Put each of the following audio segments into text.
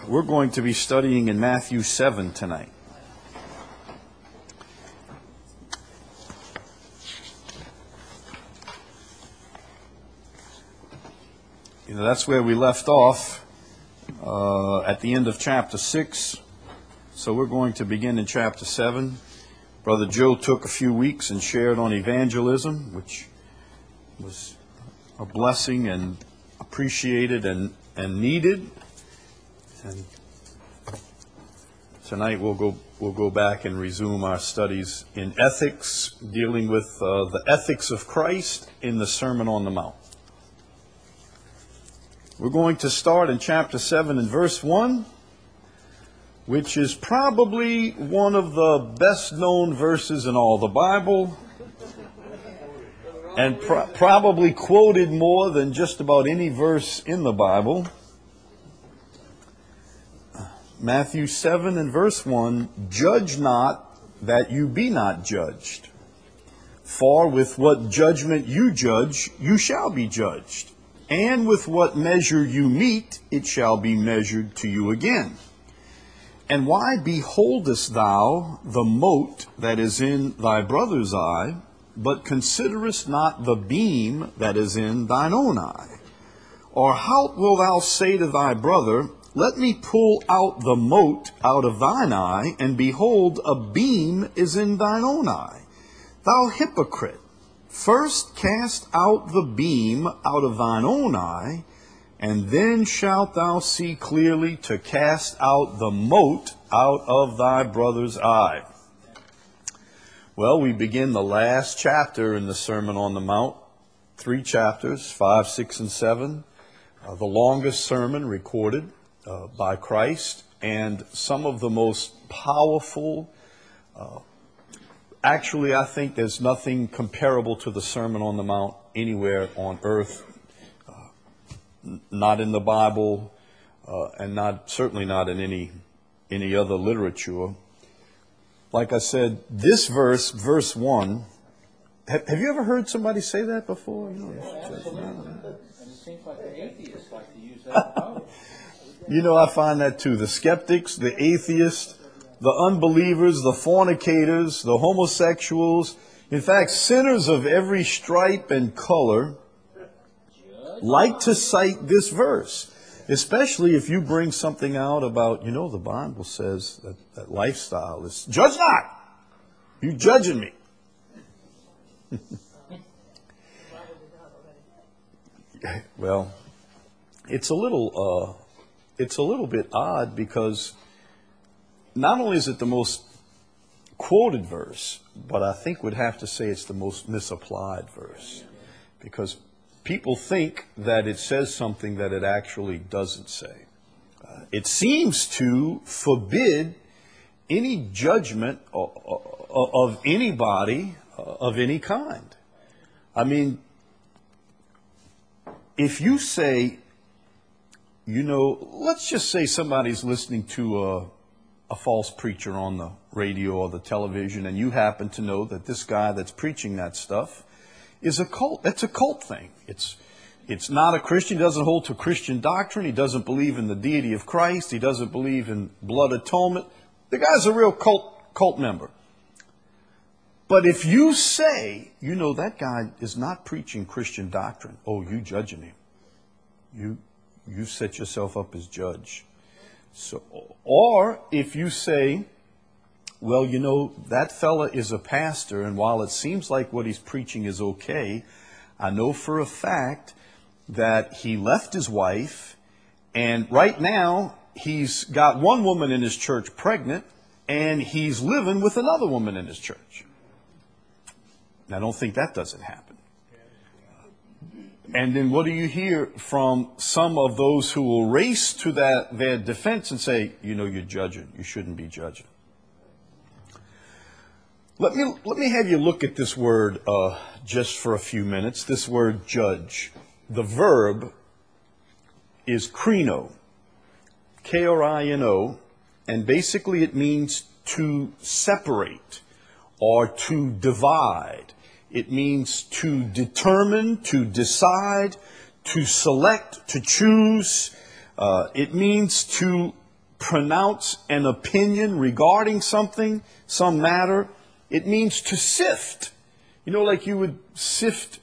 We're going to be studying in Matthew 7 tonight. That's where we left off at the end of chapter 6. So we're going to begin in chapter 7. Brother Joe took a few weeks and shared on evangelism, which was a blessing and appreciated and needed. And tonight we'll go back and resume our studies in ethics, dealing with the ethics of Christ in the Sermon on the Mount. We're going to start in chapter 7 and verse 1, which is probably one of the best known verses in all the Bible, and probably quoted more than just about any verse in the Bible. Matthew 7 and verse 1, "Judge not that you be not judged. For with what judgment you judge, you shall be judged. And with what measure you mete, it shall be measured to you again. And why beholdest thou the mote that is in thy brother's eye, but considerest not the beam that is in thine own eye? Or how wilt thou say to thy brother, Let me pull out the mote out of thine eye, and behold, a beam is in thine own eye? Thou hypocrite, first cast out the beam out of thine own eye, and then shalt thou see clearly to cast out the mote out of thy brother's eye." Well, we begin the last chapter in the Sermon on the Mount. 3 chapters, 5, 6, and 7. The longest sermon recorded by Christ, and some of the most powerful. Actually, I think there's nothing comparable to the Sermon on the Mount anywhere on earth, not in the Bible, and certainly not in any other literature. Like I said, this verse 1, have you ever heard somebody say that before? And it seems like the atheists like to use that. I find that too. The skeptics, the atheists, the unbelievers, the fornicators, the homosexuals, in fact, sinners of every stripe and color like to cite this verse, especially if you bring something out about, the Bible says that lifestyle is, judge not. You judging me. Well, it's a little bit odd, because not only is it the most quoted verse, but I think we'd have to say it's the most misapplied verse, because people think that it says something that it actually doesn't say. It seems to forbid any judgment of anybody of any kind. I mean, if you say, let's just say somebody's listening to a false preacher on the radio or the television, and you happen to know that this guy that's preaching that stuff is a cult. It's a cult thing. It's not a Christian. He doesn't hold to Christian doctrine. He doesn't believe in the deity of Christ. He doesn't believe in blood atonement. The guy's a real cult member. But if you say, that guy is not preaching Christian doctrine, oh, you judging him. You set yourself up as judge. So, or if you say, well, that fella is a pastor, and while it seems like what he's preaching is okay, I know for a fact that he left his wife, and right now he's got one woman in his church pregnant, and he's living with another woman in his church. Now, I don't think that doesn't happen. And then what do you hear from some of those who will race to their defense and say, you're judging. You shouldn't be judging. Let me have you look at this word just for a few minutes. This word judge. The verb is krino, K-R-I-N-O, and basically it means to separate or to divide. It means to determine, to decide, to select, to choose. It means to pronounce an opinion regarding something, some matter. It means to sift. You know, like you would sift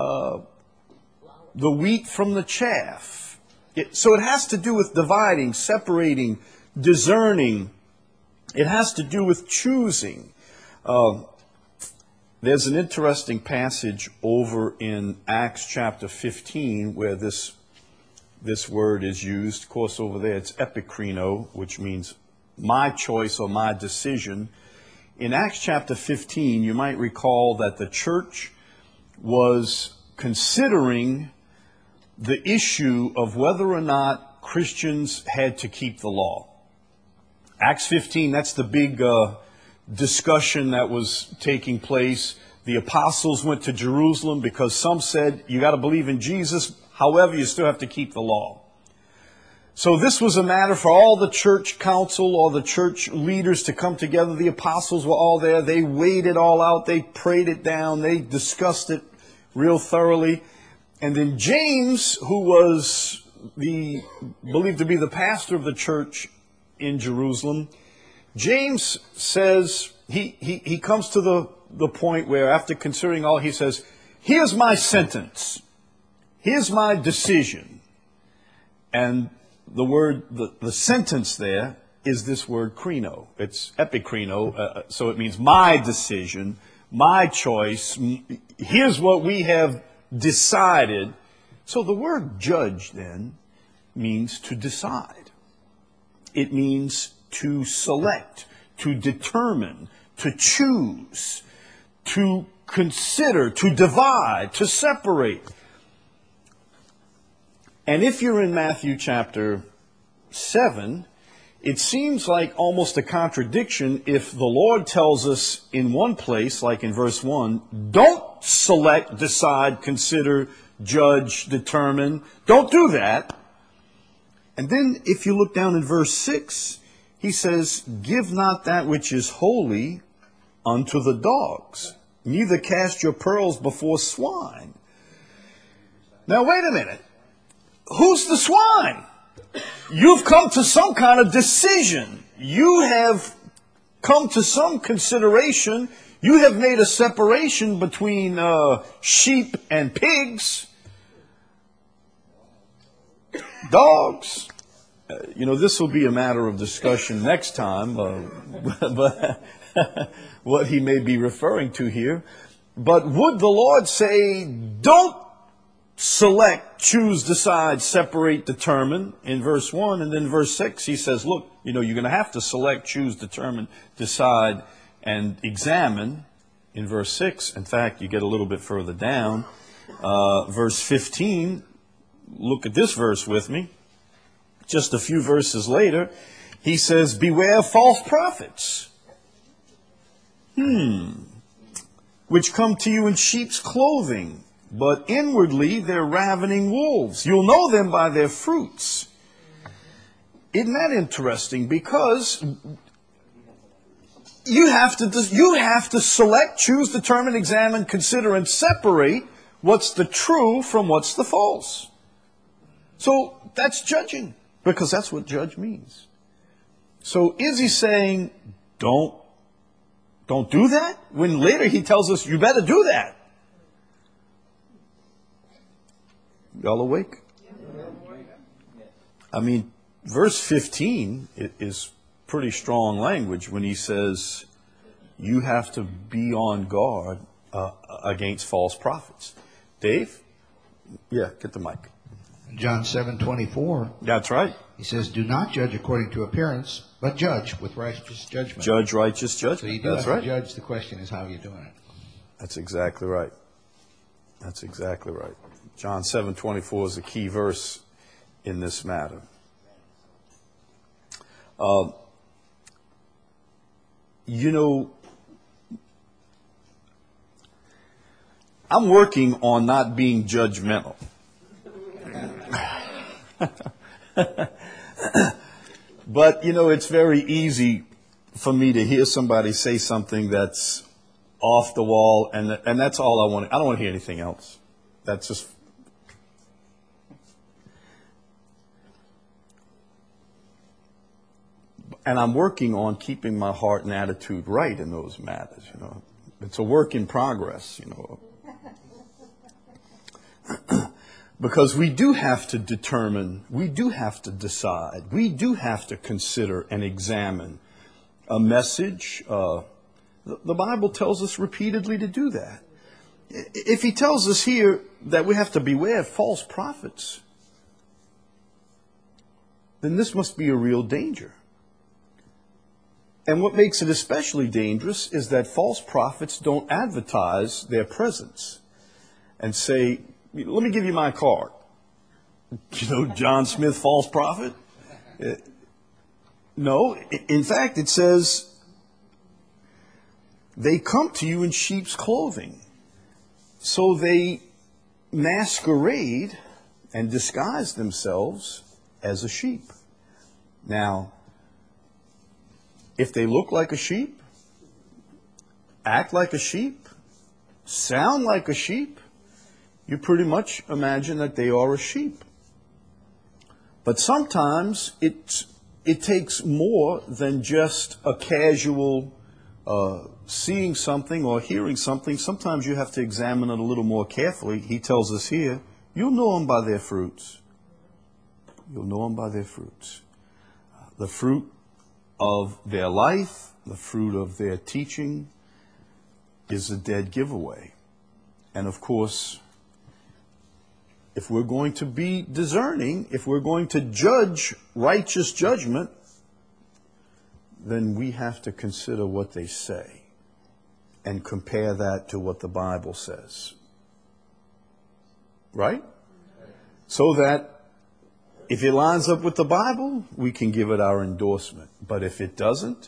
the wheat from the chaff. So it has to do with dividing, separating, discerning. It has to do with choosing. There's an interesting passage over in Acts chapter 15 where this word is used. Of course, over there it's epikrino, which means my choice or my decision. In Acts chapter 15, you might recall that the church was considering the issue of whether or not Christians had to keep the law. Acts 15, that's the big discussion that was taking place. The apostles went to Jerusalem because some said, you got to believe in Jesus, however, you still have to keep the law. So this was a matter for all the church council or the church leaders to come together. The apostles were all there. They weighed it all out. They prayed it down. They discussed it real thoroughly. And then James, who was believed to be the pastor of the church in Jerusalem, James says, he comes to the point where after considering all, he says, here's my sentence. Here's my decision. And the word, the sentence there is this word krino. It's epikrino, so it means my decision, my choice. Here's what we have decided. So the word judge then means to decide. It means to select, to determine, to choose, to consider, to divide, to separate. And if you're in Matthew chapter 7, it seems like almost a contradiction if the Lord tells us in one place, like in verse 1, don't select, decide, consider, judge, determine. Don't do that. And then if you look down in verse 6, he says, give not that which is holy unto the dogs, neither cast your pearls before swine. Now wait a minute. Who's the swine? You've come to some kind of decision. You have come to some consideration. You have made a separation between sheep and pigs. Dogs. This will be a matter of discussion next time, but what he may be referring to here. But would the Lord say, don't select, choose, decide, separate, determine in verse 1, and then verse 6 he says, look, you're going to have to select, choose, determine, decide, and examine in verse 6. In fact, you get a little bit further down. Verse 15, look at this verse with me. Just a few verses later, he says, beware of false prophets, which come to you in sheep's clothing, but inwardly they're ravening wolves. You'll know them by their fruits. Isn't that interesting? Because you have to select, choose, determine, examine, consider, and separate what's the true from what's the false. So that's judging, because that's what judge means. So is he saying, don't do that? When later he tells us, you better do that. Y'all awake? I mean, verse 15 is pretty strong language when he says you have to be on guard against false prophets. Dave? Yeah, get the mic. John 7:24. That's right. He says, do not judge according to appearance, but judge with righteous judgment. Judge righteous judgment. So you do That's have right. to judge. The question is how you're doing it. That's exactly right. That's exactly right. John 7:24 is a key verse in this matter. I'm working on not being judgmental. But, it's very easy for me to hear somebody say something that's off the wall, and that's all I want. I don't want to hear anything else. That's just... And I'm working on keeping my heart and attitude right in those matters, you know. It's a work in progress, you know. Because we do have to determine, we do have to decide, we do have to consider and examine a message. The Bible tells us repeatedly to do that. If he tells us here that we have to beware of false prophets, then this must be a real danger. And what makes it especially dangerous is that false prophets don't advertise their presence and say, let me give you my card. You know, John Smith, false prophet? No, in fact, it says, they come to you in sheep's clothing. So they masquerade and disguise themselves as a sheep. Now, if they look like a sheep, act like a sheep, sound like a sheep, you pretty much imagine that they are a sheep. But sometimes it takes more than just a casual seeing something or hearing something. Sometimes you have to examine it a little more carefully. He tells us here, you'll know them by their fruits. You'll know them by their fruits. The fruit of their life, the fruit of their teaching is a dead giveaway. And of course, if we're going to be discerning, if we're going to judge righteous judgment, then we have to consider what they say and compare that to what the Bible says. Right? So that if it lines up with the Bible, we can give it our endorsement. But if it doesn't,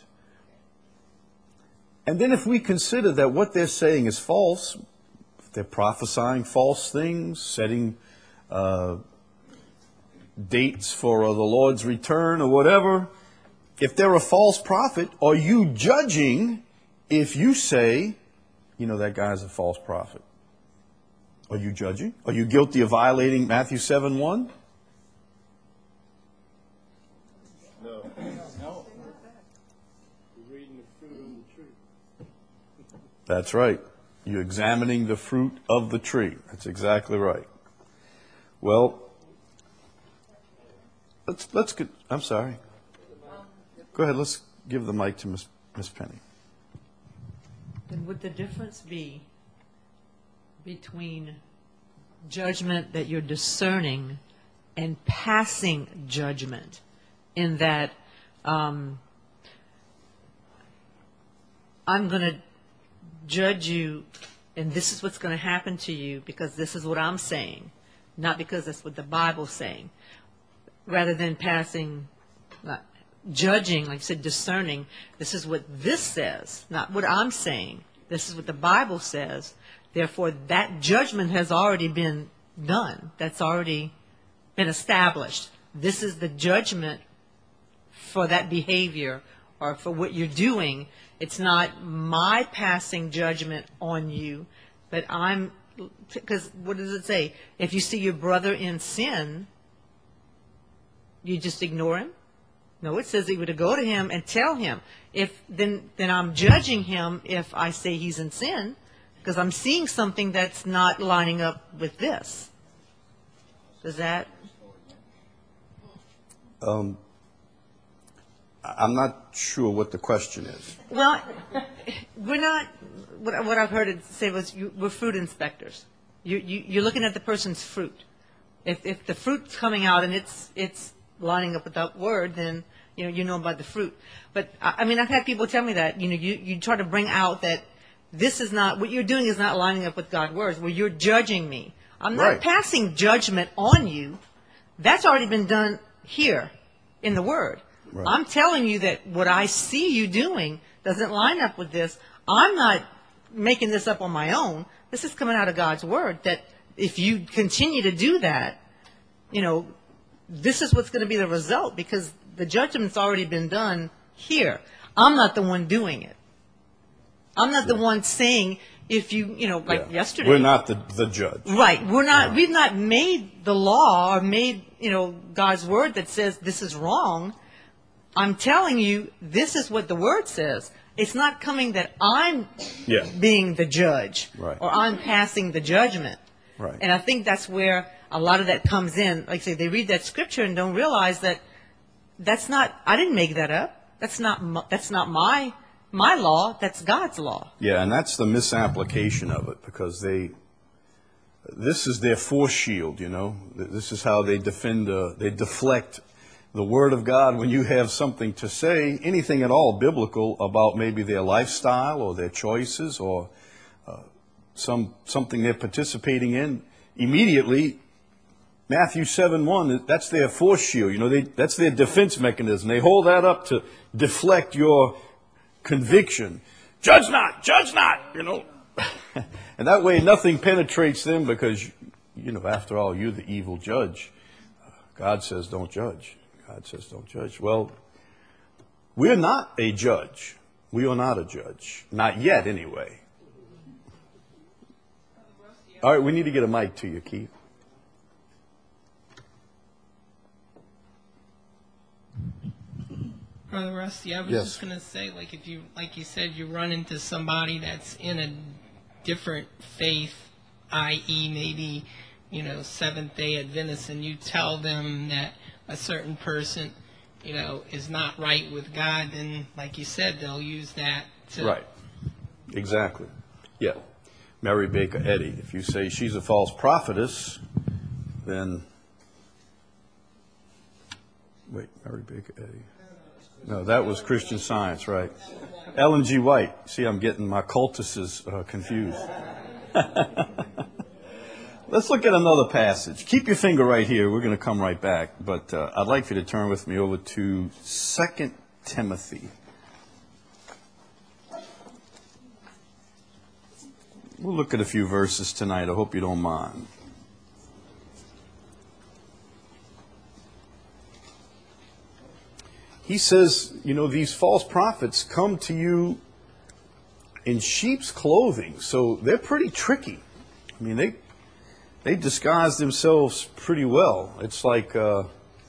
and then if we consider that what they're saying is false, if they're prophesying false things, setting dates for the Lord's return or whatever, if they're a false prophet, are you judging if you say, you know, that guy's a false prophet? Are you judging? Are you guilty of violating Matthew 7:1? No. You're reading the fruit on the tree. That's right. You're examining the fruit of the tree. That's exactly right. Well, let's get, I'm sorry. Go ahead, let's give the mic to Miss Penny. Then would the difference be between judgment that you're discerning and passing judgment, in that I'm going to judge you and this is what's going to happen to you because this is what I'm saying, not because that's what the Bible's saying, rather than passing, judging, like you said, discerning, this is what this says, not what I'm saying. This is what the Bible says. Therefore, that judgment has already been done. That's already been established. This is the judgment for that behavior or for what you're doing. It's not my passing judgment on you, but because what does it say? If you see your brother in sin, you just ignore him? No, it says that you were to go to him and tell him. Then I'm judging him if I say he's in sin, because I'm seeing something that's not lining up with this. Does that? I'm not sure what the question is. Well, we're not. What I've heard it say was we're fruit inspectors. You're looking at the person's fruit. If the fruit's coming out and it's lining up with that word, then you know about the fruit. But I mean, I've had people tell me that you try to bring out that this is not what you're doing is not lining up with God's words. Well, you're judging me. I'm not passing judgment on you. That's already been done here in the Word. Right. I'm telling you that what I see you doing doesn't line up with this. I'm not making this up on my own. This is coming out of God's Word, that if you continue to do that, this is what's going to be the result, because the judgment's already been done here. I'm not the one doing it. I'm not the one saying, if yesterday. We're not the judge. Right. We're not. We've not made the law or made God's word that says this is wrong I'm telling you, this is what the word says. It's not coming that I'm Yeah. being the judge Right. or I'm passing the judgment. Right. And I think that's where a lot of that comes in. Like I say, they read that scripture and don't realize that that's not, I didn't make that up. That's not my law. That's God's law. Yeah, and that's the misapplication of it, because this is their force shield, you know. This is how they they deflect the Word of God when you have something to say, anything at all biblical about maybe their lifestyle or their choices or something they're participating in. Immediately, Matthew 7:1, that's their force shield. You know, that's their defense mechanism. They hold that up to deflect your conviction. Judge not, you know. And that way nothing penetrates them, because, you know, after all, you're the evil judge. God says don't judge. God says don't judge. Well, we're not a judge. We are not a judge. Not yet, anyway. All right, we need to get a mic to you, Keith. Brother Rusty, I was Yes. just going to say, if you, like you said, you run into somebody that's in a different faith, i.e. maybe, Seventh-day Adventist, and you tell them that a certain person, is not right with God, then, like you said, they'll use that to... Right. Exactly. Yeah. Mary Baker Eddy. If you say she's a false prophetess, then... Wait, Mary Baker Eddy. No, that was Christian Science, right. Ellen G. White. See, I'm getting my cultists confused. Let's look at another passage. Keep your finger right here. We're going to come right back. But I'd like for you to turn with me over to 2 Timothy. We'll look at a few verses tonight. I hope you don't mind. He says, these false prophets come to you in sheep's clothing, so they're pretty tricky. I mean, they disguise themselves pretty well. It's like you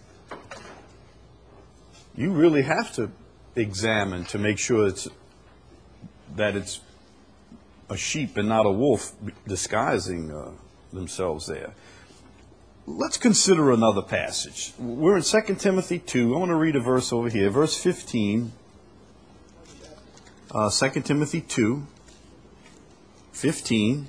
really have to examine to make sure that it's a sheep and not a wolf disguising themselves there. Let's consider another passage. We're in 2 Timothy 2. I want to read a verse over here, verse 15. 2 Timothy 2, 15,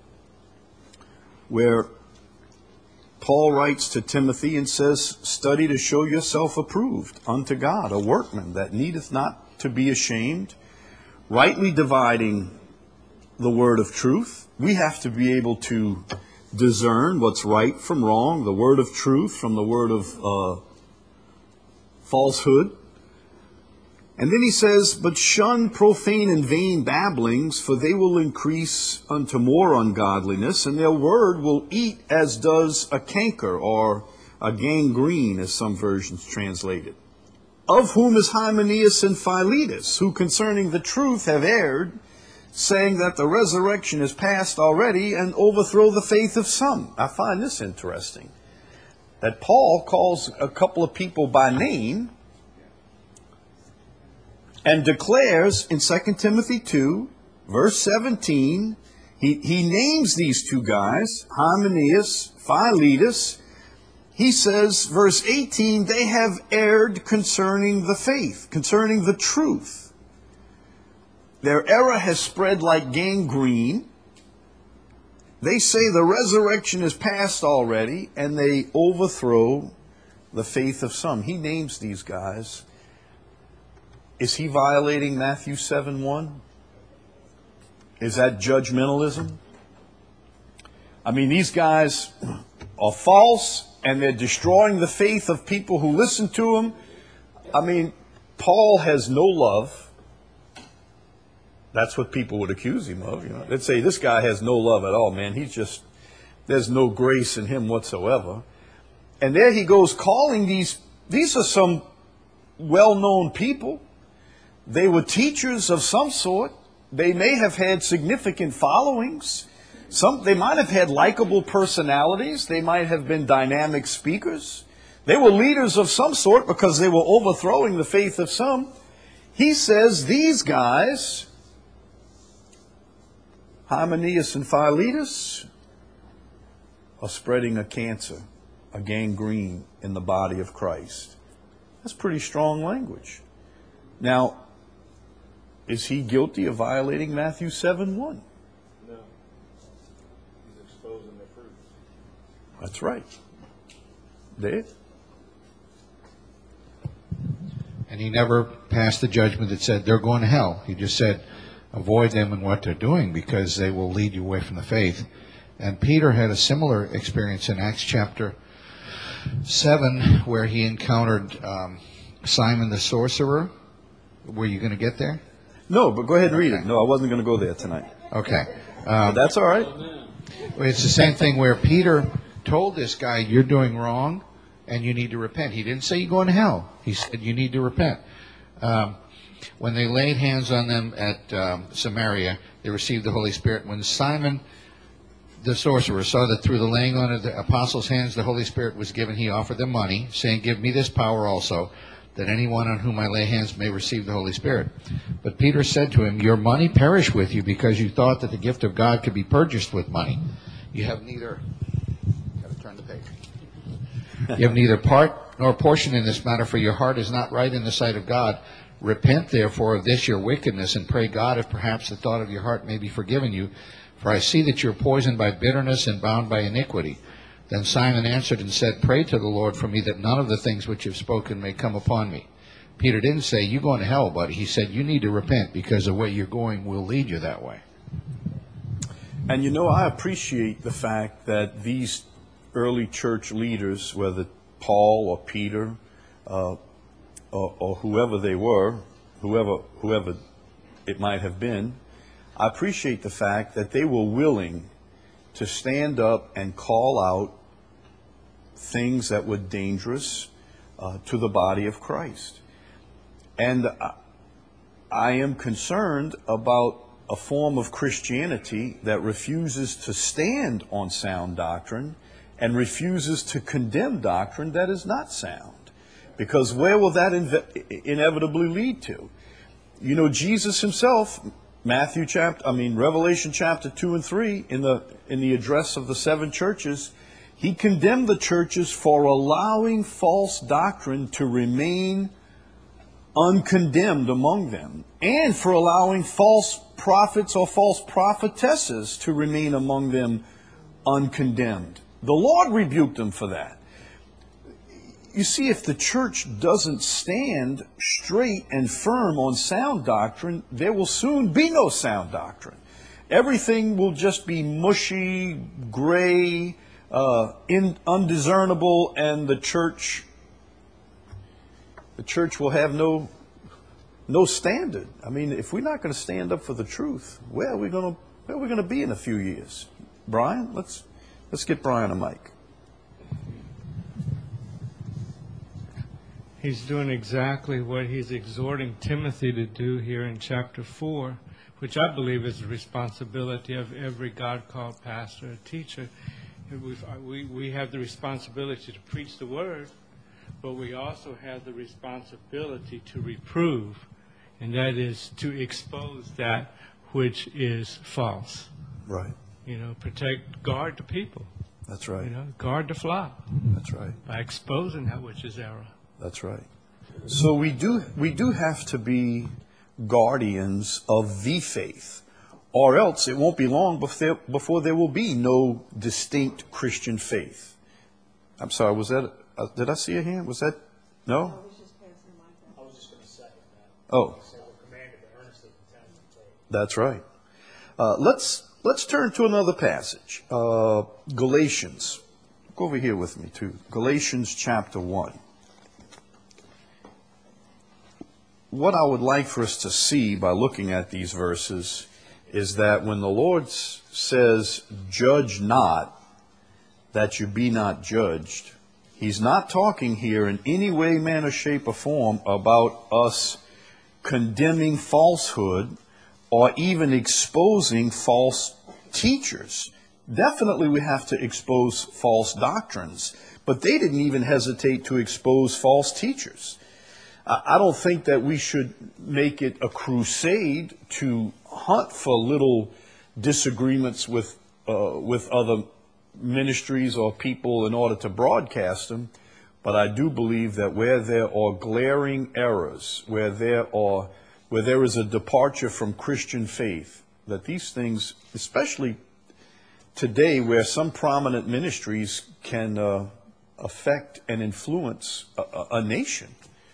where Paul writes to Timothy and says, "Study to show yourself approved unto God, a workman that needeth not to be ashamed, rightly dividing the word of truth." We have to be able to discern what's right from wrong, the word of truth from the word of falsehood. And then he says, "But shun profane and vain babblings, for they will increase unto more ungodliness, and their word will eat as does a canker," or a gangrene, as some versions translate it. "Of whom is Hymenaeus and Philetus, who concerning the truth have erred, saying that the resurrection is past already, and overthrow the faith of some." I find this interesting, that Paul calls a couple of people by name and declares in 2 Timothy 2, verse 17, he names these two guys, Hymenaeus, Philetus. He says, verse 18, they have erred concerning the faith, concerning the truth. Their error has spread like gangrene. They say the resurrection is past already, and they overthrow the faith of some. He names these guys. Is he violating Matthew 7:1? Is that judgmentalism? I mean, these guys are false, and they're destroying the faith of people who listen to them. I mean, Paul has no love. That's what people would accuse him of. They'd say, this guy has no love at all, man. There's no grace in him whatsoever. And there he goes calling these are some well-known people. They were teachers of some sort. They may have had significant followings. They might have had likable personalities. They might have been dynamic speakers. They were leaders of some sort because they were overthrowing the faith of some. He says these guys, Hymenaeus and Philetus, are spreading a cancer, a gangrene in the body of Christ. That's pretty strong language. Now, is he guilty of violating Matthew 7:1? No. He's exposing the fruit. That's right. Dave? And he never passed the judgment that said they're going to hell. He just said, avoid them and what they're doing because they will lead you away from the faith. And Peter had a similar experience in Acts chapter 7 where he encountered Simon the sorcerer. Were you going to get there? No, but go ahead and read it. No, I wasn't going to go there tonight. Okay. But that's all right. It's the same thing where Peter told this guy, you're doing wrong and you need to repent. He didn't say you're going to hell. He said you need to repent. When they laid hands on them at Samaria, they received the Holy Spirit. When Simon the sorcerer saw that through the laying on of the apostles' hands the Holy Spirit was given, he offered them money, saying, give me this power also, that anyone on whom I lay hands may receive the Holy Spirit. But Peter said to him, your money perish with you because you thought that the gift of God could be purchased with money. You have neither... Got to turn the page. You have neither part nor portion in this matter, for your heart is not right in the sight of God. Repent, therefore, of this your wickedness, and pray God if perhaps the thought of your heart may be forgiven you. For I see that you are poisoned by bitterness and bound by iniquity. Then Simon answered and said, pray to the Lord for me that none of the things which you have spoken may come upon me. Peter didn't say, you're going to hell, buddy. He said, you need to repent because the way you're going will lead you that way. And you know, I appreciate the fact that these early church leaders, whether Paul or Peter or whoever they were, whoever it might have been, I appreciate the fact that they were willing to stand up and call out things that were dangerous to the body of Christ. And I am concerned about a form of Christianity that refuses to stand on sound doctrine and refuses to condemn doctrine that is not sound. Because where will that inevitably lead to? You know, Jesus himself, Revelation chapter 2 and 3, in the address of the seven churches, he condemned the churches for allowing false doctrine to remain uncondemned among them, and for allowing false prophets or false prophetesses to remain among them uncondemned. The Lord rebuked them for that. You see, if the church doesn't stand straight and firm on sound doctrine, there will soon be no sound doctrine. Everything will just be mushy, gray, undiscernible, and the church will have no standard. I mean, if we're not going to stand up for the truth, where are we going to be in a few years? Brian, let's get Brian a mic. He's doing exactly what he's exhorting Timothy to do here in chapter 4, which I believe is the responsibility of every God-called pastor or teacher. We have the responsibility to preach the word, but we also have the responsibility to reprove, and that is to expose that which is false. Right. You know, guard the people. That's right. You know, guard the flock. That's right. By exposing that which is error. That's right. So we do have to be guardians of the faith, or else it won't be long before there will be no distinct Christian faith. I'm sorry, was that, did I see a hand? Was that, no? I was just going to second that. Oh. So we're commanded to earnestly contend for faith. That's right. Let's turn to another passage. Galatians. Go over here with me too. Galatians chapter 1. What I would like for us to see by looking at these verses is that when the Lord says, judge not, that you be not judged, he's not talking here in any way, manner, shape, or form about us condemning falsehood or even exposing false teachers. Definitely we have to expose false doctrines, But they didn't even hesitate to expose false teachers. I don't think that we should make it a crusade to hunt for little disagreements with other ministries or people in order to broadcast them. But I do believe that where there are glaring errors, where there is a departure from Christian faith, that these things, especially today where some prominent ministries can affect and influence a nation.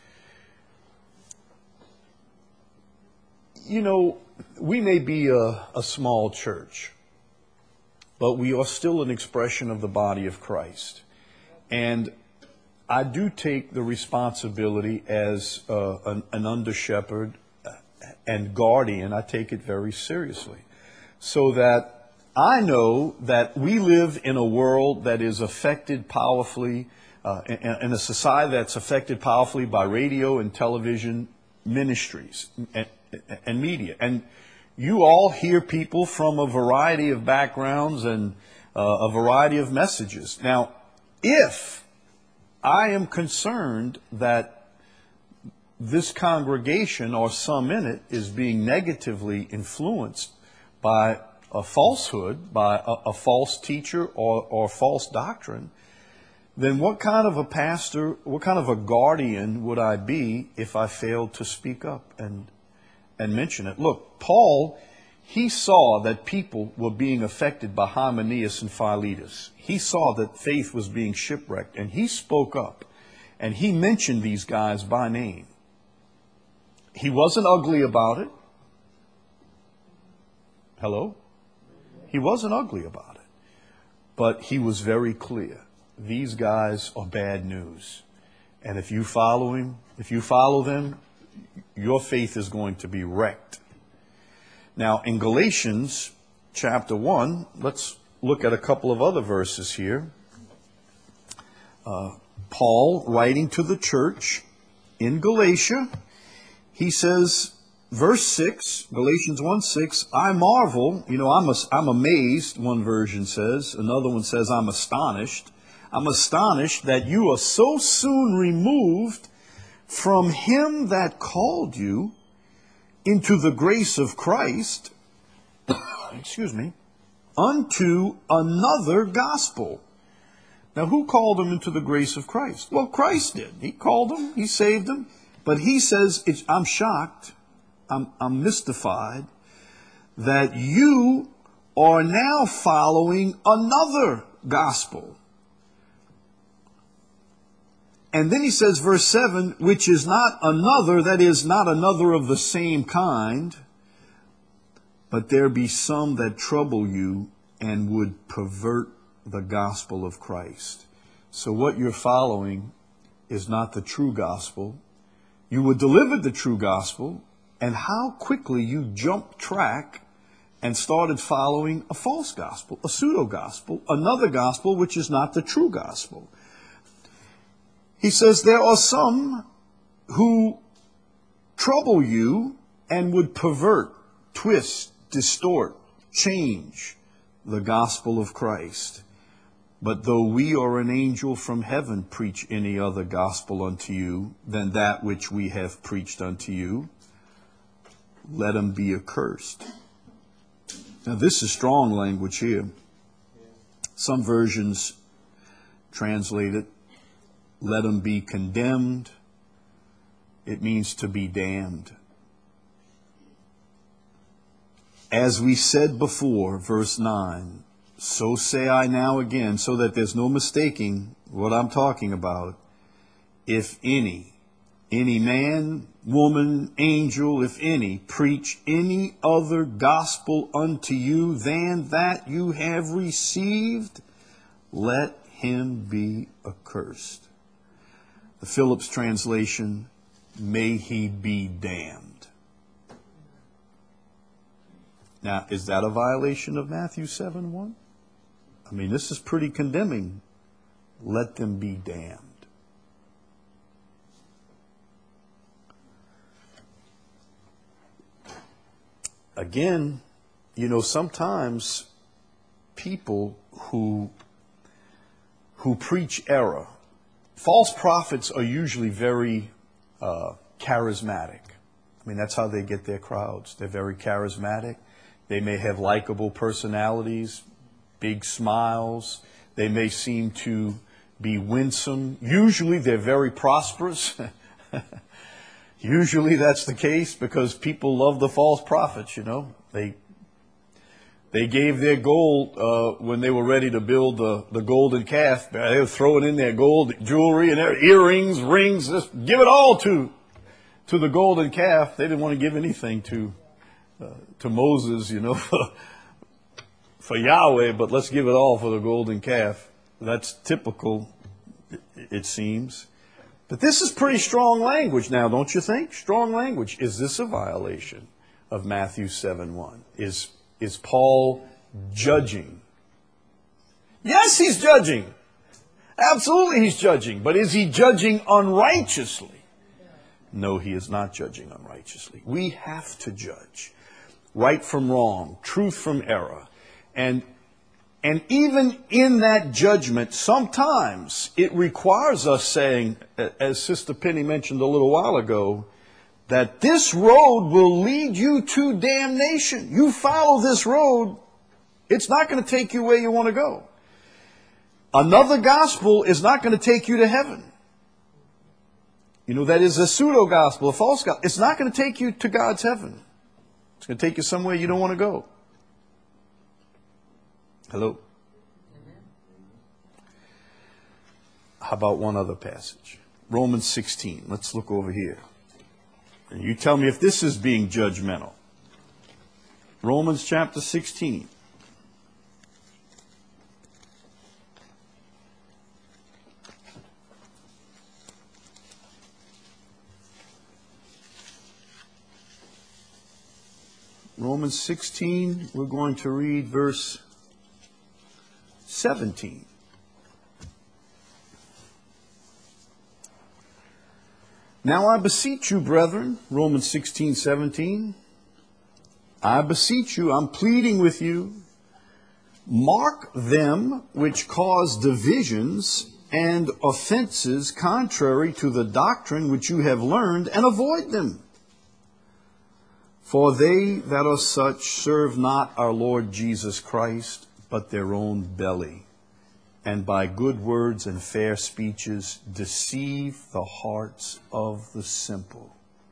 You know, we may be a small church, but we are still an expression of the body of Christ. And I do take the responsibility as an under-shepherd and guardian. I take it very seriously. So that I know that we live in a world that is affected powerfully, in a society that's affected powerfully by radio and television ministries and media. And you all hear people from a variety of backgrounds and a variety of messages. Now, if I am concerned that this congregation or some in it is being negatively influenced by a falsehood, by a false teacher or false doctrine, then what kind of a pastor, what kind of a guardian would I be if I failed to speak up and mention it? Look, Paul, he saw that people were being affected by Hymenaeus and Philetus. He saw that faith was being shipwrecked, and he spoke up, and he mentioned these guys by name. He wasn't ugly about it. Hello? He wasn't ugly about it. But he was very clear. These guys are bad news. And if you follow him, if you follow them, your faith is going to be wrecked. Now, in Galatians chapter 1, let's look at a couple of other verses here. Paul, writing to the church in Galatia, he says, verse 6, Galatians 1:6, I marvel, I'm amazed, one version says. Another one says, I'm astonished. I'm astonished that you are so soon removed from him that called you into the grace of Christ, excuse me, unto another gospel. Now, who called them into the grace of Christ? Well, Christ did. He called them. He saved them. But he says, I'm shocked. I'm mystified that you are now following another gospel. And then he says, verse 7, which is not another, that is, not another of the same kind, but there be some that trouble you and would pervert the gospel of Christ. So what you're following is not the true gospel. You were delivered the true gospel, and how quickly you jumped track and started following a false gospel, a pseudo-gospel, another gospel which is not the true gospel. He says there are some who trouble you and would pervert, twist, distort, change the gospel of Christ. But though we or an angel from heaven preach any other gospel unto you than that which we have preached unto you, let him be accursed. Now this is strong language here. Some versions translate it, let him be condemned. It means to be damned. As we said before, verse 9, so say I now again, so that there's no mistaking what I'm talking about. If any man, woman, angel, if any, preach any other gospel unto you than that you have received, let him be accursed. The Phillips translation, may he be damned. Now, is that a violation of Matthew 7:1? I mean, this is pretty condemning. Let them be damned. Again, sometimes people who who preach error. False prophets are usually very charismatic. I mean, that's how they get their crowds. They're very charismatic. They may have likable personalities, big smiles. They may seem to be winsome. Usually they're very prosperous. Usually that's the case because people love the false prophets, you know. They gave their gold when they were ready to build the golden calf. They were throwing in their gold jewelry and their earrings, rings. Just give it all to the golden calf. They didn't want to give anything to Moses, you know, for Yahweh, but let's give it all for the golden calf. That's typical, it seems. But this is pretty strong language now, don't you think? Strong language. Is this a violation of Matthew 7:1? Is Paul judging? Yes, he's judging. Absolutely he's judging. But is he judging unrighteously? No, he is not judging unrighteously. We have to judge right from wrong, truth from error. And even in that judgment, sometimes it requires us saying, as Sister Penny mentioned a little while ago, that this road will lead you to damnation. You follow this road, it's not going to take you where you want to go. Another gospel is not going to take you to heaven. You know, that is a pseudo-gospel, a false gospel. It's not going to take you to God's heaven. It's going to take you somewhere you don't want to go. Hello? How about one other passage? Romans 16. Let's look over here. And you tell me if this is being judgmental. Romans chapter 16. Romans 16, we're going to read verse 17. Now I beseech you, brethren, Romans 16:17. I beseech you, I'm pleading with you, mark them which cause divisions and offenses contrary to the doctrine which you have learned, and avoid them. For they that are such serve not our Lord Jesus Christ, but their own belly, and by good words and fair speeches deceive the hearts of the simple.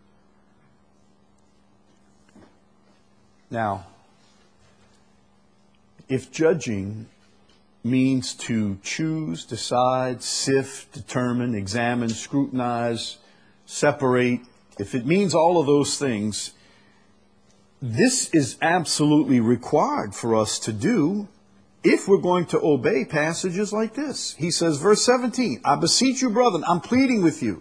Now, if judging means to choose, decide, sift, determine, examine, scrutinize, separate, if it means all of those things, this is absolutely required for us to do if we're going to obey passages like this. He says, verse 17, I beseech you, brethren, I'm pleading with you.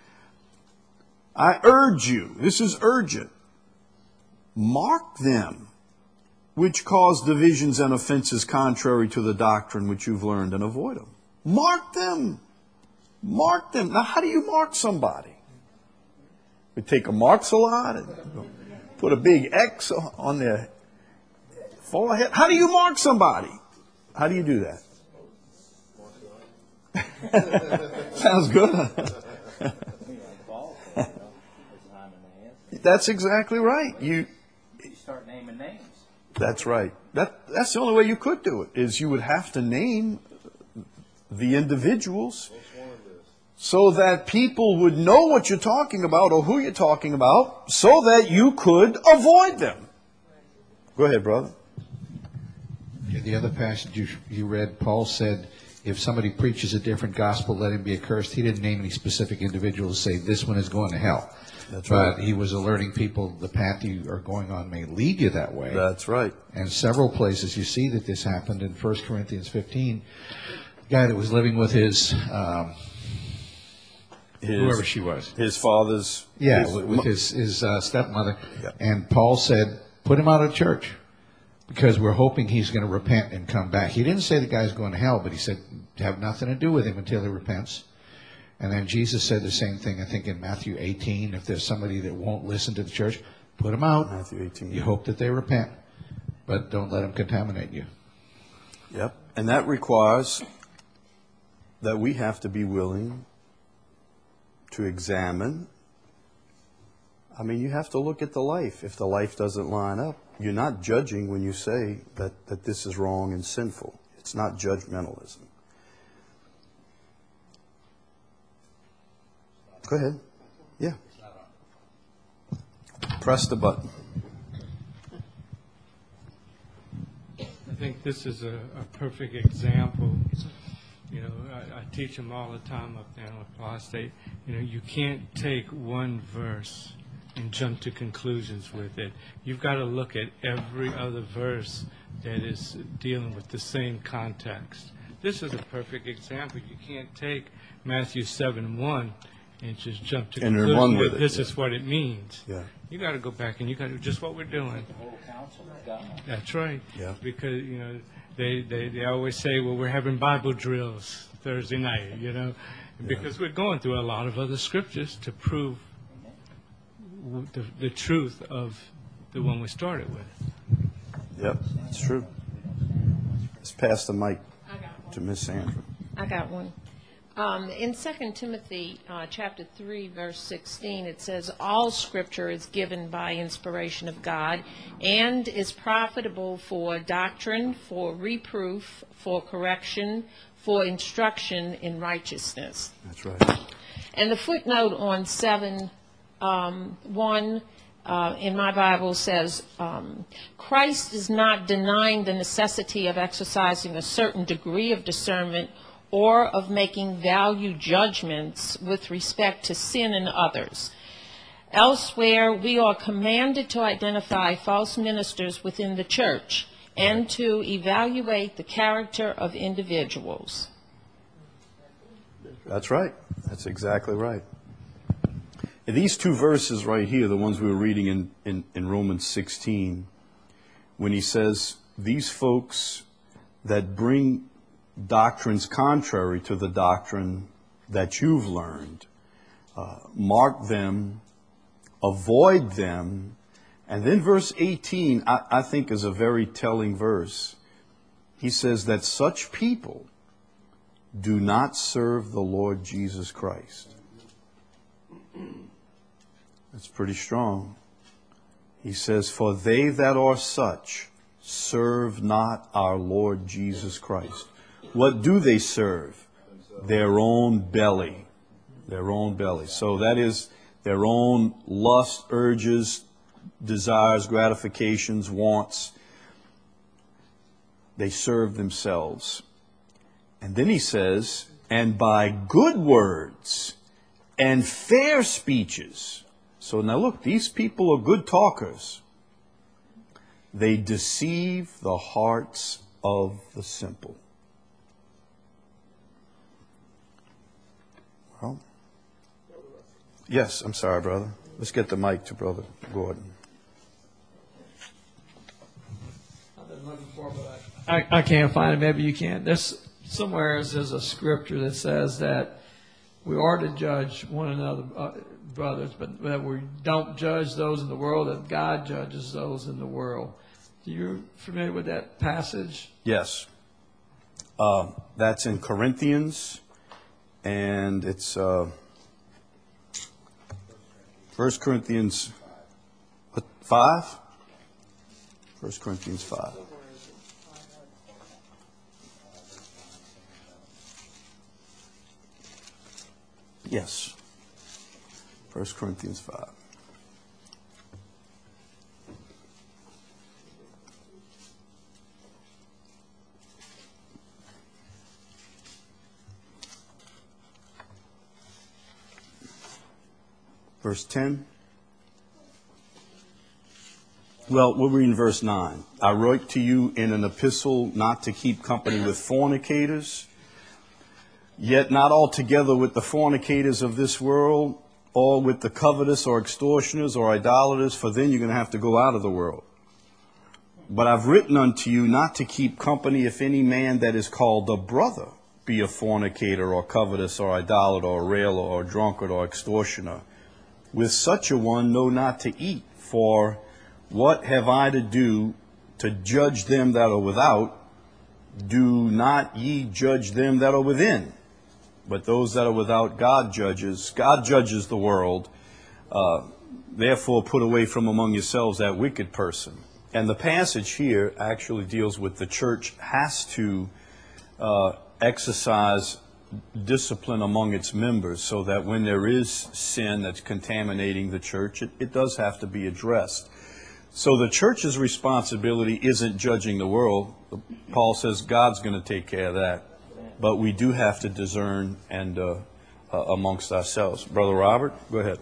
I urge you, this is urgent, mark them which cause divisions and offenses contrary to the doctrine which you've learned, and avoid them. Mark them. Mark them. Now, how do you mark somebody? We take a mark-a-lot and put a big X on their forehead. How do you mark somebody? How do you do that? Sounds good. That's exactly right. You start naming names. That's right. That's the only way you could do it, is you would have to name the individuals so that people would know what you're talking about or who you're talking about, so that you could avoid them. Go ahead, brother. The other passage you read, Paul said, if somebody preaches a different gospel, let him be accursed. He didn't name any specific individuals, say this one is going to hell. That's right. But he was alerting people, the path you are going on may lead you that way. That's right. And several places you see that this happened. In 1 Corinthians 15, the guy that was living with his whoever she was. His father's... with his stepmother. Yeah. And Paul said, put him out of church, because we're hoping he's going to repent and come back. He didn't say the guy's going to hell, but he said, have nothing to do with him until he repents. And then Jesus said the same thing, I think, in Matthew 18. If there's somebody that won't listen to the church, put them out. Matthew 18. You hope that they repent, but don't let them contaminate you. Yep. And that requires that we have to be willing to examine. I mean, you have to look at the life. If the life doesn't line up, you're not judging when you say that this is wrong and sinful. It's not judgmentalism. Go ahead. Yeah. Press the button. I think this is a perfect example. You know, I teach them all the time up there in LaPlace State. You know, you can't take one verse and jump to conclusions with it. You've got to look at every other verse that is dealing with the same context. This is a perfect example. You can't take Matthew 7:1 and just jump to And conclusions run with with it, this yeah. is what it means. Yeah. You got to go back and you got to do just what we're doing. The whole council of God. That's right. Yeah. Because, you know, they always say, well, we're having Bible drills Thursday night, you know, because we're going through a lot of other scriptures to prove the truth of the one we started with. Yep, that's true. Let's pass the mic to Miss Sandra. I got one. In 2 Timothy chapter 3, verse 16, it says, all Scripture is given by inspiration of God and is profitable for doctrine, for reproof, for correction, for instruction in righteousness. That's right. And the footnote on 7:1 in my Bible says, Christ is not denying the necessity of exercising a certain degree of discernment or of making value judgments with respect to sin in others. Elsewhere, we are commanded to identify false ministers within the church and to evaluate the character of individuals. That's right. That's exactly right. And these two verses right here, the ones we were reading in Romans 16, when he says, these folks that bring doctrines contrary to the doctrine that you've learned, mark them, avoid them. And then verse 18, I think, is a very telling verse. He says that such people do not serve the Lord Jesus Christ. That's pretty strong. He says, for they that are such serve not our Lord Jesus Christ. What do they serve? Their own belly. Their own belly. So that is their own lust, urges, desires, gratifications, wants. They serve themselves. And then he says, and by good words and fair speeches. So now look, these people are good talkers. They deceive the hearts of the simple. Well, yes, I'm sorry, brother. Let's get the mic to Brother Gordon. I've been looking for it, but I can't find it. Maybe you can. There's somewhere there's a scripture that says that we are to judge one another, brothers, but that we don't judge those in the world, that God judges those in the world. Are you familiar with that passage? Yes. That's in Corinthians, and it's 1 Corinthians 5? 1 Corinthians 5. Yes. 1 Corinthians 5. Verse 10. Well, we'll read in verse 9. I wrote to you in an epistle not to keep company with fornicators, yet not altogether with the fornicators of this world, or with the covetous or extortioners or idolaters, for then you're going to have to go out of the world. But I've written unto you not to keep company if any man that is called a brother be a fornicator or covetous or idolater or railer or drunkard or extortioner. With such a one know not to eat, for what have I to do to judge them that are without? Do not ye judge them that are within? But those that are without God judges the world. Therefore put away from among yourselves that wicked person. And the passage here actually deals with the church has to exercise discipline among its members, so that when there is sin that's contaminating the church, it does have to be addressed. So the church's responsibility isn't judging the world. Paul says God's going to take care of that. But we do have to discern and amongst ourselves. Brother Robert, go ahead.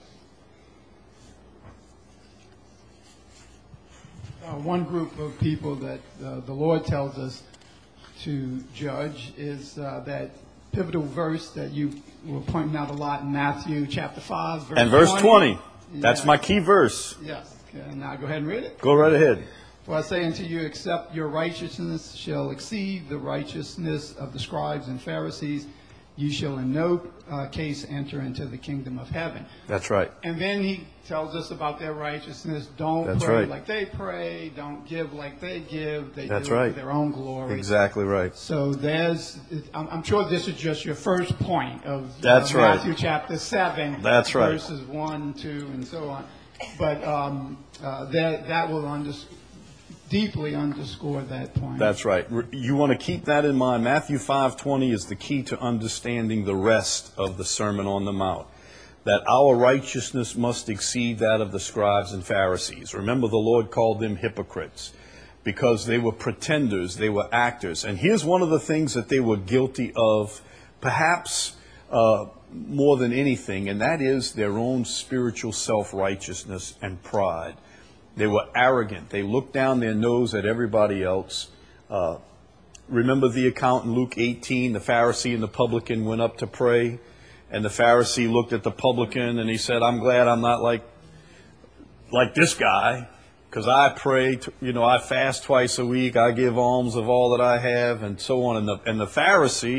One group of people that the Lord tells us to judge is that pivotal verse that you were pointing out a lot in Matthew chapter 5, verse 20. And verse 20. That's Yes. my key verse. Yes. Okay, now go ahead and read it. Go right ahead. For I say unto you, except your righteousness shall exceed the righteousness of the scribes and Pharisees, you shall in no case enter into the kingdom of heaven. That's right. And then he tells us about their righteousness. Don't That's pray right. like they pray. Don't give like they give. They That's do it right. for their own glory. Exactly right. So I'm sure this is just your first point of That's right. Matthew chapter 7. That's right. Verses 1, 2, and so on. But that will deeply underscore that point. That's right. You want to keep that in mind. Matthew 5:20 is the key to understanding the rest of the Sermon on the Mount. That our righteousness must exceed that of the scribes and Pharisees. Remember, the Lord called them hypocrites because they were pretenders, they were actors. And here's one of the things that they were guilty of, perhaps more than anything, and that is their own spiritual self-righteousness and pride. They were arrogant. They looked down their nose at everybody else. Remember the account in Luke 18, the Pharisee and the publican went up to pray, and the Pharisee looked at the publican and he said, I'm glad I'm not like this guy, because I pray, I fast twice a week, I give alms of all that I have, and so on. And the Pharisee,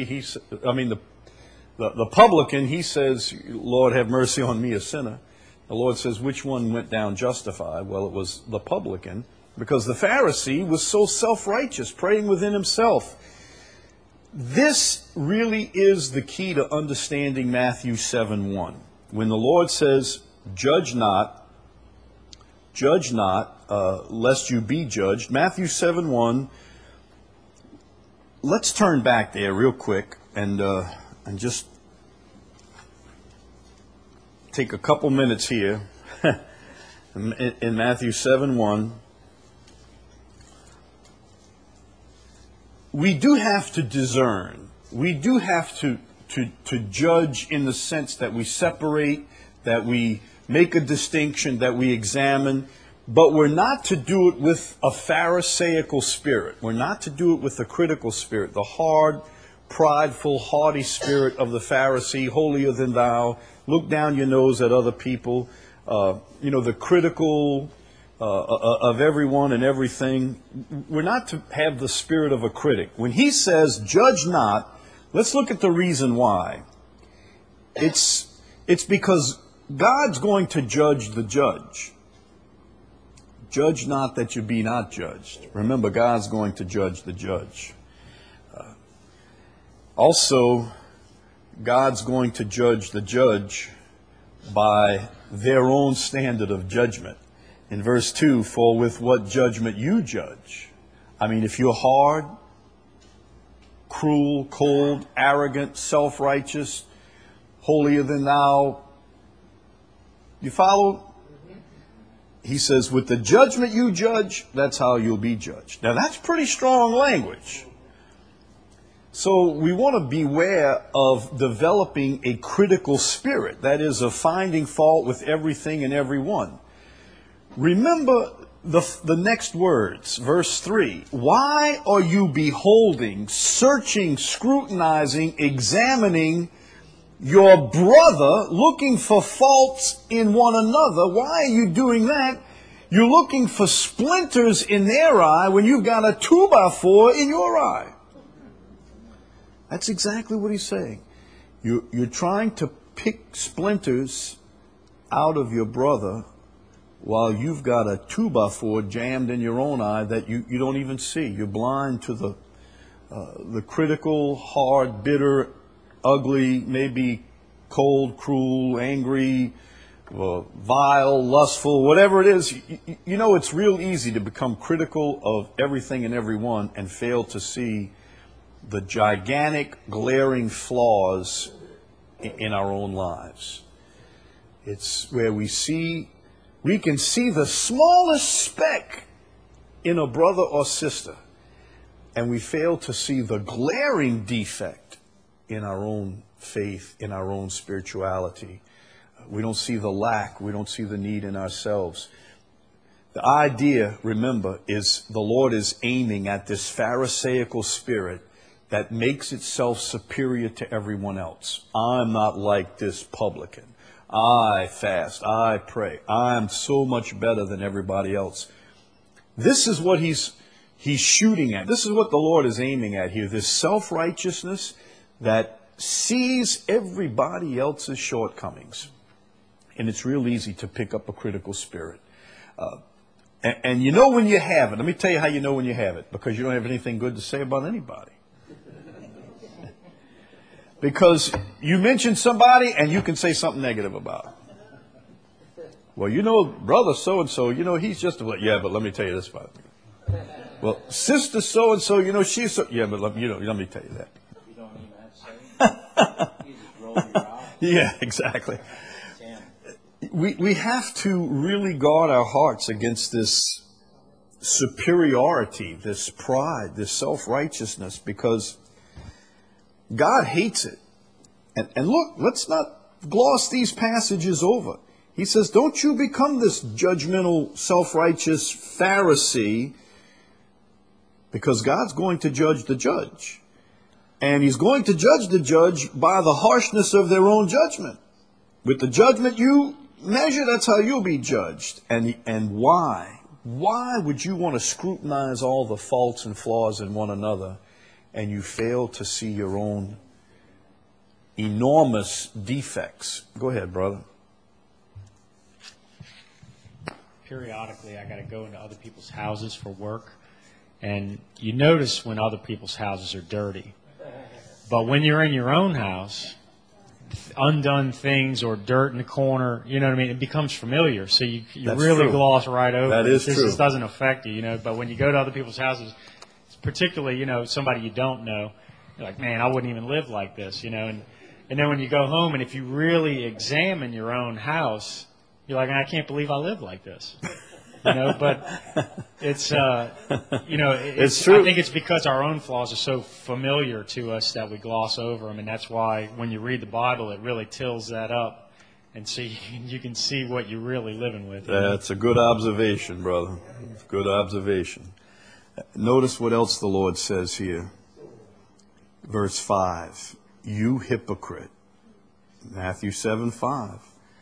the publican, he says, Lord, have mercy on me, a sinner. The Lord says, which one went down justified? Well, it was the publican, because the Pharisee was so self-righteous, praying within himself. This really is the key to understanding Matthew 7:1. When the Lord says, judge not, lest you be judged. Matthew 7:1, let's turn back there real quick and just take a couple minutes here in Matthew 7:1. We do have to discern. We do have to judge in the sense that we separate, that we make a distinction, that we examine. But we're not to do it with a Pharisaical spirit. We're not to do it with a critical spirit, the hard, prideful, haughty spirit of the Pharisee, holier than thou, look down your nose at other people, the critical of everyone and everything. We're not to have the spirit of a critic. When he says, judge not, let's look at the reason why. It's because God's going to judge the judge. Judge not that you be not judged. Remember, God's going to judge the judge. Also, God's going to judge the judge by their own standard of judgment. In verse 2, for with what judgment you judge. If you're hard, cruel, cold, arrogant, self-righteous, holier than thou, you follow? He says, with the judgment you judge, that's how you'll be judged. Now, that's pretty strong language. So we want to beware of developing a critical spirit, that is, of finding fault with everything and everyone. Remember the next words, verse 3. Why are you beholding, searching, scrutinizing, examining your brother, looking for faults in one another? Why are you doing that? You're looking for splinters in their eye when you've got a 2x4 in your eye. That's exactly what he's saying. You're trying to pick splinters out of your brother while you've got a 2x4 jammed in your own eye that you don't even see. You're blind to the critical, hard, bitter, ugly, maybe cold, cruel, angry, vile, lustful, whatever it is, you know it's real easy to become critical of everything and everyone and fail to see the gigantic, glaring flaws in our own lives. It's where we can see the smallest speck in a brother or sister, and we fail to see the glaring defect in our own faith, in our own spirituality. We don't see the lack. We don't see the need in ourselves. The idea, remember, is the Lord is aiming at this Pharisaical spirit that makes itself superior to everyone else. I'm not like this publican. I fast. I pray. I'm so much better than everybody else. This is what he's shooting at. This is what the Lord is aiming at here. This self-righteousness that sees everybody else's shortcomings. And it's real easy to pick up a critical spirit. And you know when you have it. Let me tell you how you know when you have it. Because you don't have anything good to say about anybody. Because you mention somebody and you can say something negative about them. Well, you know, brother so-and-so, you know, he's just yeah, but let me tell you this about him. Well, sister so-and-so, you know, she's so, yeah, but let me tell you that. You don't even have to say it. You just roll your eyes. Yeah, exactly. We have to really guard our hearts against this superiority, this pride, this self-righteousness, because God hates it. And look, let's not gloss these passages over. He says, don't you become this judgmental, self-righteous Pharisee, because God's going to judge the judge. And he's going to judge the judge by the harshness of their own judgment. With the judgment you measure, that's how you'll be judged. And why? Why would you want to scrutinize all the faults and flaws in one another and you fail to see your own enormous defects? Go ahead, brother. Periodically, I got to go into other people's houses for work. And you notice when other people's houses are dirty. But when you're in your own house, undone things or dirt in the corner, you know what I mean? It becomes familiar. So you really true. Gloss right over that it. Is this true. Just doesn't affect you, you know. But when you go to other people's houses, particularly, you know, somebody you don't know, you're like, man, I wouldn't even live like this, you know. And then when you go home and if you really examine your own house, you're like, I can't believe I live like this. You know, but it's, you know, it's true. I think it's because our own flaws are so familiar to us that we gloss over them. And that's why when you read the Bible, it really tills that up. And so you can see what you're really living with. That's a good observation, brother. Good observation. Notice what else the Lord says here. Verse 5. You hypocrite. Matthew 7:5.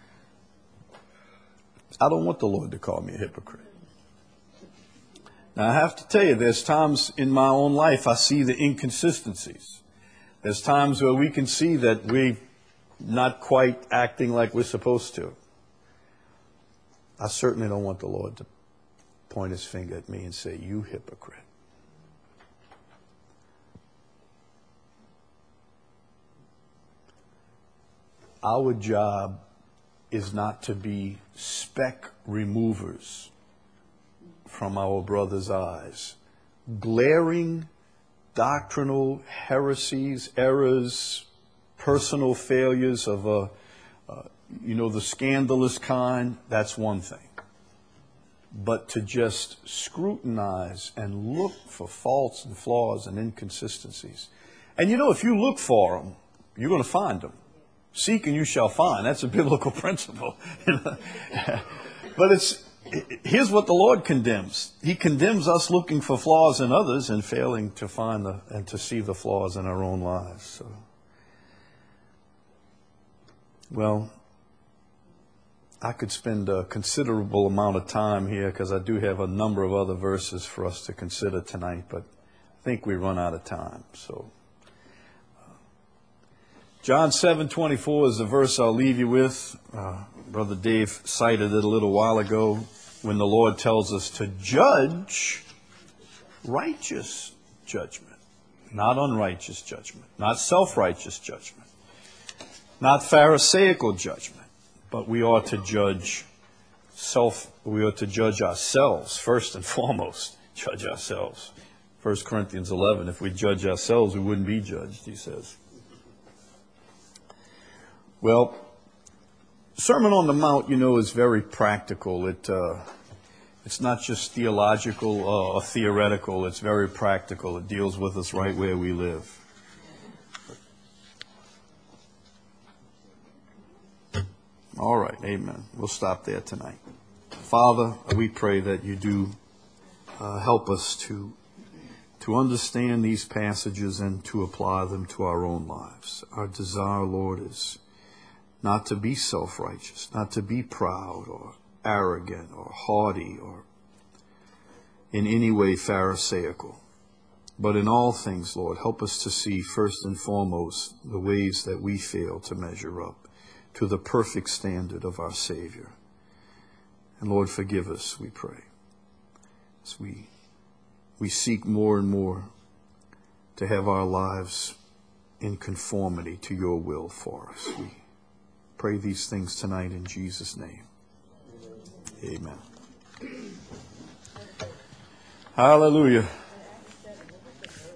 I don't want the Lord to call me a hypocrite. Now, I have to tell you, there's times in my own life I see the inconsistencies. There's times where we can see that we're not quite acting like we're supposed to. I certainly don't want the Lord to point his finger at me and say, you hypocrite. Our job is not to be speck removers from our brother's eyes. Glaring doctrinal heresies, errors, personal failures of the scandalous kind, that's one thing. But to just scrutinize and look for faults and flaws and inconsistencies. And you know, if you look for them, you're going to find them. Seek and you shall find. That's a biblical principle. But here's what the Lord condemns. He condemns us looking for flaws in others and failing to find and to see the flaws in our own lives. So, well, I could spend a considerable amount of time here because I do have a number of other verses for us to consider tonight, but I think we run out of time. So, John 7:24 is the verse I'll leave you with. Brother Dave cited it a little while ago when the Lord tells us to judge righteous judgment, not unrighteous judgment, not self-righteous judgment. Not Pharisaical judgment, but we ought to judge ourselves first and foremost. Judge ourselves. 1 Corinthians 11, if we judge ourselves, we wouldn't be judged, he says. Well, Sermon on the Mount, is very practical. It's not just theological or theoretical. It's very practical. It deals with us right where we live. All right, amen. We'll stop there tonight. Father, we pray that you do help us to understand these passages and to apply them to our own lives. Our desire, Lord, is not to be self-righteous, not to be proud or arrogant or haughty or in any way pharisaical. But in all things, Lord, help us to see first and foremost the ways that we fail to measure up to the perfect standard of our Savior. And Lord, forgive us, we pray, as we seek more and more to have our lives in conformity to your will for us. We pray these things tonight in Jesus' name. Amen. Hallelujah.